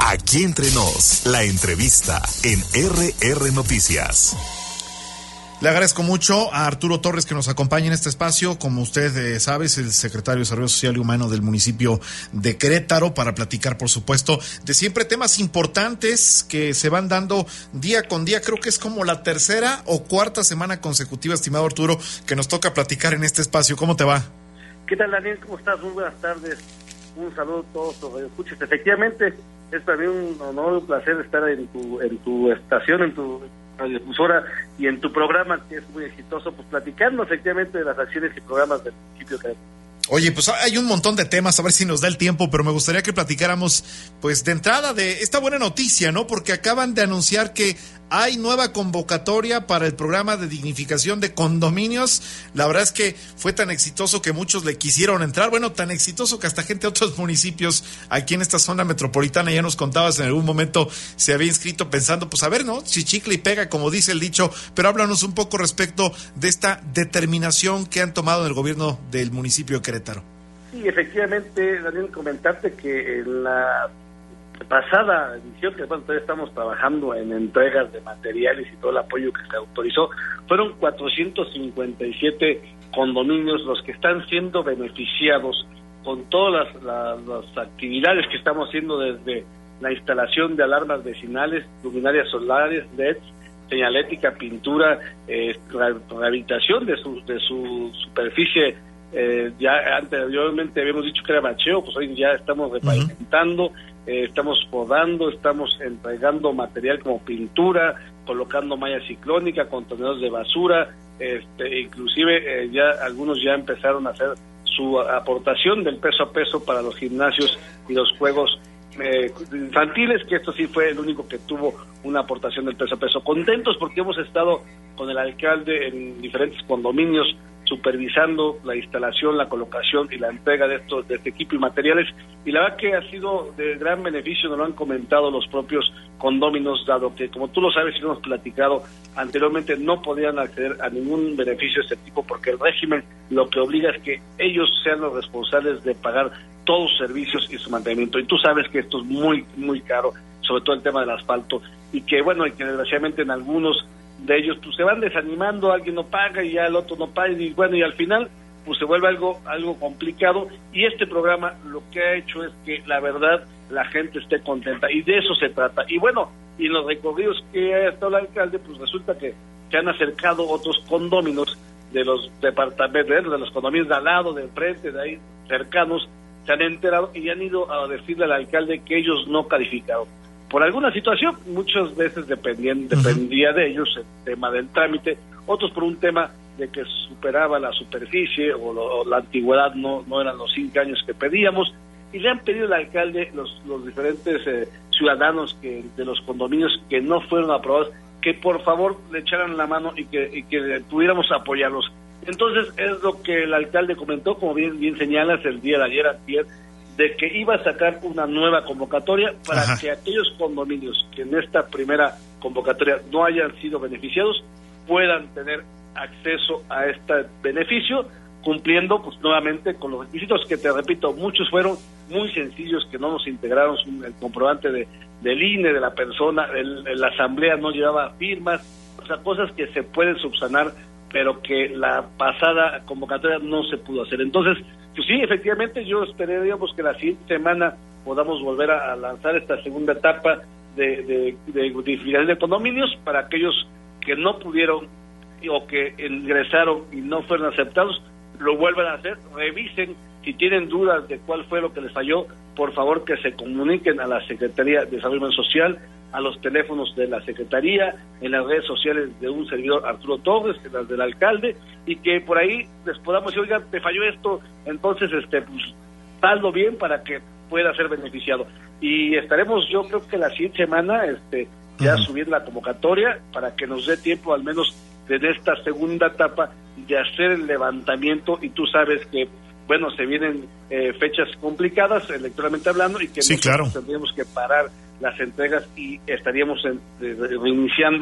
Aquí entre nos, la entrevista en RR Noticias. Le agradezco mucho a Arturo Torres que nos acompaña en este espacio. Como usted sabe, es el secretario de Desarrollo Social y Humano del municipio de Querétaro, para platicar, por supuesto, de siempre temas importantes que se van dando día con día. Creo que es como la tercera o cuarta semana consecutiva, estimado Arturo, que nos toca platicar en este espacio. ¿Cómo te va? ¿Qué tal, Daniel? ¿Cómo estás? Muy buenas tardes. Un saludo a todos los que escuchas. Efectivamente, es para mí un honor, un placer estar en tu estación, en tu radiodifusora y en tu programa, que es muy exitoso, pues platicando efectivamente de las acciones y programas del municipio de Querétaro. Oye, pues hay un montón de temas, a ver si nos da el tiempo, pero me gustaría que platicáramos, pues de entrada, de esta buena noticia, ¿no? Porque acaban de anunciar que hay nueva convocatoria para el programa de dignificación de condominios. La verdad es que fue tan exitoso que muchos le quisieron entrar, bueno, tan exitoso que hasta gente de otros municipios aquí en esta zona metropolitana, ya nos contabas en algún momento, se había inscrito pensando, pues a ver, ¿no? Si chicle y pega, como dice el dicho, pero háblanos un poco respecto de esta determinación que han tomado en el gobierno del municipio de Querétaro. Sí, efectivamente, Daniel, comentarte que en la pasada edición, que bueno, todavía estamos trabajando en entregas de materiales y todo el apoyo que se autorizó, fueron 457 condominios los que están siendo beneficiados con todas las actividades que estamos haciendo, desde la instalación de alarmas vecinales, luminarias solares, LEDs, señalética, pintura, rehabilitación de su superficie. Ya anteriormente habíamos dicho que era bacheo, pues hoy ya estamos repavimentando, estamos podando, estamos entregando material como pintura, colocando malla ciclónica, contenedores de basura, inclusive ya algunos ya empezaron a hacer su aportación del peso a peso para los gimnasios y los juegos infantiles, que esto sí fue el único que tuvo una aportación del peso a peso. Contentos porque hemos estado con el alcalde en diferentes condominios supervisando la instalación, la colocación y la entrega de este equipo y materiales, y la verdad que ha sido de gran beneficio. Nos lo han comentado los propios condóminos, dado que, como tú lo sabes y lo hemos platicado anteriormente, no podían acceder a ningún beneficio de este tipo, porque el régimen lo que obliga es que ellos sean los responsables de pagar todos sus servicios y su mantenimiento, y tú sabes que esto es muy, muy caro, sobre todo el tema del asfalto, y que bueno, y que desgraciadamente en algunos de ellos pues se van desanimando, alguien no paga y ya el otro no paga, y bueno, y al final pues se vuelve algo complicado, y este programa lo que ha hecho es que la verdad la gente esté contenta, y de eso se trata. Y bueno, y en los recorridos que ha estado el alcalde, pues resulta que se han acercado otros condóminos de los departamentos, de los condominios de al lado, de enfrente, de ahí cercanos, se han enterado y han ido a decirle al alcalde que ellos no calificaron por alguna situación. Muchas veces dependía de ellos el tema del trámite, otros por un tema de que superaba la superficie o la antigüedad, no eran los 5 años que pedíamos, y le han pedido al alcalde los diferentes ciudadanos de los condominios que no fueron aprobados, que por favor le echaran la mano y que pudiéramos apoyarlos. Entonces es lo que el alcalde comentó, como bien señalas, el día de ayer, antier, de que iba a sacar una nueva convocatoria para que aquellos condominios que en esta primera convocatoria no hayan sido beneficiados puedan tener acceso a este beneficio, cumpliendo pues nuevamente con los requisitos que, te repito, muchos fueron muy sencillos, que no nos integraron el comprobante del INE, de la persona, la asamblea no llevaba firmas, o sea, cosas que se pueden subsanar, pero que la pasada convocatoria no se pudo hacer. Entonces, pues sí, efectivamente, yo esperaríamos que la siguiente semana podamos volver a lanzar esta segunda etapa de dignificación de condominios para aquellos que no pudieron o que ingresaron y no fueron aceptados, lo vuelvan a hacer, revisen, si tienen dudas de cuál fue lo que les falló, por favor que se comuniquen a la Secretaría de Desarrollo Social, a los teléfonos de la Secretaría, en las redes sociales de un servidor, Arturo Torres, en las del alcalde, y que por ahí les podamos decir, oiga, te falló esto, entonces pues hazlo bien para que pueda ser beneficiado. Y estaremos, yo creo que la siguiente semana ya subir la convocatoria para que nos dé tiempo, al menos desde esta segunda etapa, de hacer el levantamiento, y tú sabes que bueno, se vienen fechas complicadas electoralmente hablando, y que sí, claro, tendríamos que parar las entregas y estaríamos reiniciando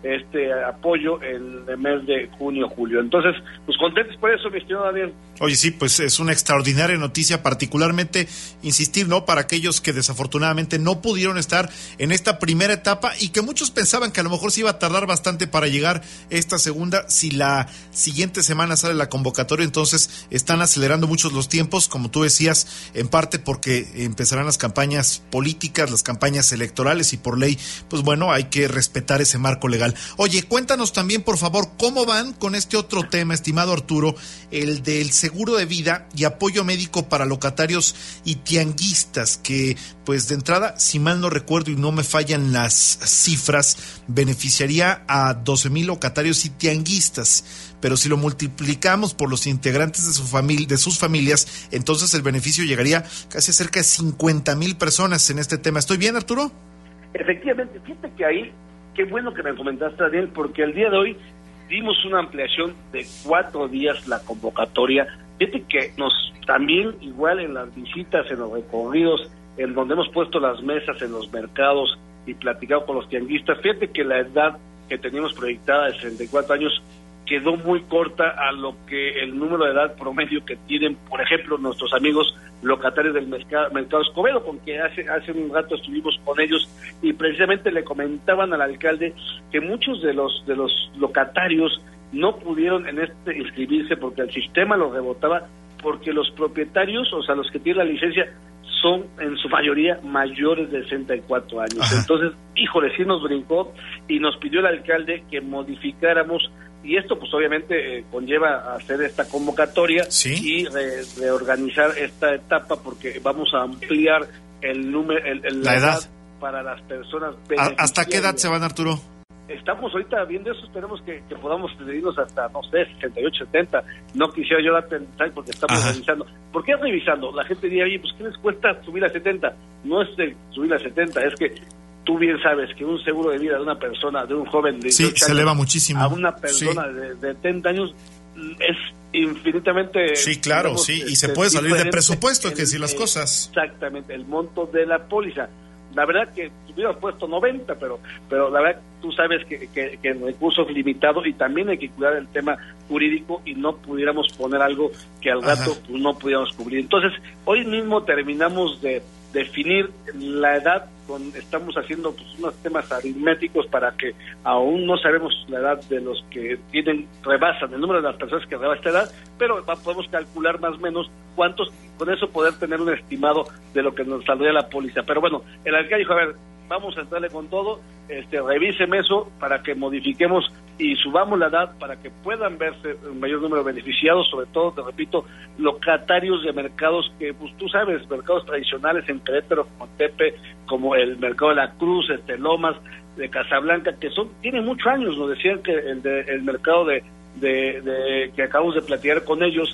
este apoyo en el mes de junio, julio. Entonces, pues contentos por eso, mi estimado Daniel. Oye, sí, pues es una extraordinaria noticia, particularmente, insistir, ¿no?, para aquellos que desafortunadamente no pudieron estar en esta primera etapa y que muchos pensaban que a lo mejor se iba a tardar bastante para llegar esta segunda. Si la siguiente semana sale la convocatoria, entonces están acelerando muchos los tiempos, como tú decías, en parte porque empezarán las campañas políticas, las campañas electorales y por ley, pues bueno, hay que respetar ese marco legal. Oye, cuéntanos también, por favor, cómo van con este otro tema, estimado Arturo, el del seguro de vida y apoyo médico para locatarios y tianguistas, que pues de entrada, si mal no recuerdo y no me fallan las cifras, beneficiaría a 12,000 locatarios y tianguistas, pero si lo multiplicamos por los integrantes de sus familias, entonces el beneficio llegaría casi a cerca de 50,000 personas en este tema. ¿Estoy bien, Arturo? Efectivamente, fíjate que ahí, qué bueno que me comentaste, Daniel, porque el día de hoy dimos una ampliación de 4 días la convocatoria. Fíjate que también, igual en las visitas, en los recorridos, en donde hemos puesto las mesas en los mercados y platicado con los tianguistas, fíjate que la edad que teníamos proyectada de 64 años quedó muy corta a lo que el número de edad promedio que tienen, por ejemplo, nuestros amigos locatarios del mercado Escobedo, con que hace un rato estuvimos con ellos y precisamente le comentaban al alcalde que muchos de los locatarios no pudieron inscribirse porque el sistema los rebotaba, porque los propietarios, o sea, los que tienen la licencia, son en su mayoría mayores de 64 años. Ajá. Entonces, híjole, sí nos brincó y nos pidió el alcalde que modificáramos, y esto pues obviamente conlleva hacer esta convocatoria, ¿sí?, y reorganizar esta etapa, porque vamos a ampliar el número, la edad para las personas beneficiarias. ¿Hasta qué edad se van, Arturo? Estamos ahorita viendo eso, esperemos que podamos irnos hasta, no sé, 68, 70. No quisiera yo darte el detalle porque estamos revisando. ¿Por qué revisando? La gente diría, oye, pues ¿qué les cuesta subir a 70? No es de subir a 70, es que tú bien sabes que un seguro de vida de una persona, de un joven de 18 años, se eleva muchísimo. A una persona de 70 años es infinitamente... Sí, claro, digamos, sí, y se puede salir de presupuesto, que decir las cosas. Exactamente, el monto de la póliza. La verdad que hubiéramos puesto 90, pero la verdad tú sabes que el recurso es limitado y también hay que cuidar el tema jurídico y no pudiéramos poner algo que al rato pues, no pudiéramos cubrir. Entonces, hoy mismo terminamos de definir la edad, estamos haciendo pues, unos temas aritméticos para que aún no sabemos la edad de los que rebasan el número de las personas que rebasan esta edad, pero podemos calcular más o menos cuántos, con eso poder tener un estimado de lo que nos saldría la póliza. Pero bueno, el alcalde dijo, a ver, vamos a entrarle con todo, revíseme eso para que modifiquemos y subamos la edad para que puedan verse un mayor número de beneficiados, sobre todo, te repito, locatarios de mercados que, pues tú sabes, mercados tradicionales en Querétaro, como Tepe, como el mercado de la Cruz, Lomas, de Casablanca, que tienen muchos años, nos decían que el mercado de que acabamos de platicar con ellos,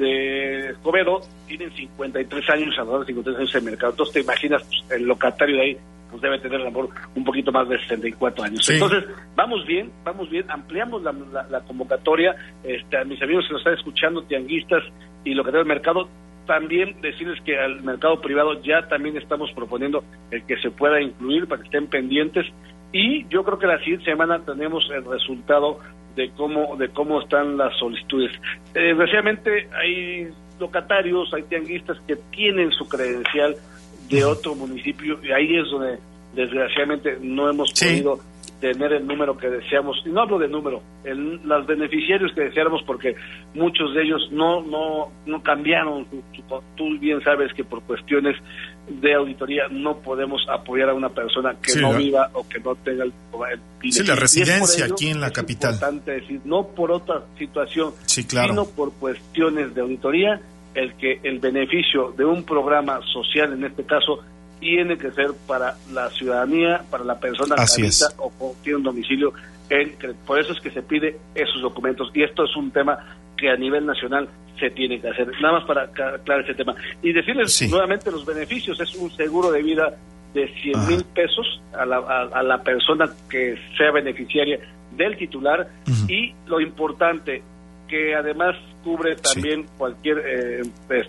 de Escobedo, tienen 53 años, alrededor de 53 años en el mercado. Entonces te imaginas, pues, el locatario de ahí pues debe tener a lo mejor un poquito más de 64 años. Sí. Entonces, vamos bien, ampliamos la convocatoria. A mis amigos que nos están escuchando, tianguistas y locatarios del mercado, también decirles que al mercado privado ya también estamos proponiendo el que se pueda incluir para que estén pendientes, y yo creo que la siguiente semana tenemos el resultado de cómo están las solicitudes. Desgraciadamente hay locatarios, hay tianguistas que tienen su credencial de otro municipio, y ahí es donde desgraciadamente no hemos podido tener el número que deseamos. Y no hablo de número, los beneficiarios que deseáramos, porque muchos de ellos no cambiaron. Tú bien sabes que por cuestiones de auditoría no podemos apoyar a una persona que no viva o que no tenga el la residencia aquí en la capital. Es importante decir, no por otra situación, sino por cuestiones de auditoría, el beneficio de un programa social, en este caso, tiene que ser para la ciudadanía, para la persona que habita o tiene un domicilio. Por eso es que se pide esos documentos, y esto es un tema que a nivel nacional se tiene que hacer. Nada más para aclarar ese tema. Y decirles nuevamente los beneficios: es un seguro de vida de 100,000 pesos a la persona que sea beneficiaria del titular, y lo importante, que además cubre también cualquier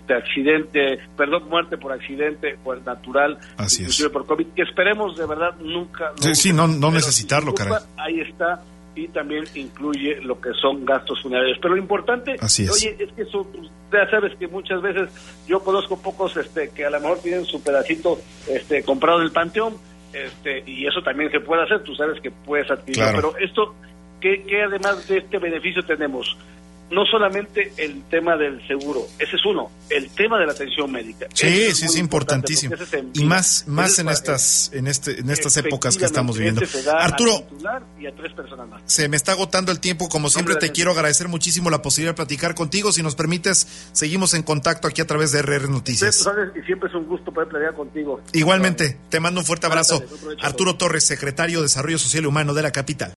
muerte por accidente, por natural, inclusive por COVID, que esperemos de verdad nunca. No necesitarlo, caray. Ahí está y también incluye lo que son gastos funerarios. Pero lo importante, oye, es que eso, ya sabes que muchas veces yo conozco pocos que a lo mejor tienen su pedacito comprado en el panteón, y eso también se puede hacer, tú sabes que puedes adquirirlo, pero esto, que además de este beneficio tenemos, no solamente el tema del seguro, ese es uno, el tema de la atención médica. Sí, es importantísimo. Y más en estas épocas que estamos viviendo. Arturo, y a 3 personas más. Se me está agotando el tiempo, como siempre te quiero agradecer muchísimo la posibilidad de platicar contigo. Si nos permites, seguimos en contacto aquí a través de RR Noticias. Sí, sabes, y siempre es un gusto poder platicar contigo. Igualmente, te mando un fuerte abrazo. Arturo Torres, secretario de Desarrollo Social y Humano de la capital.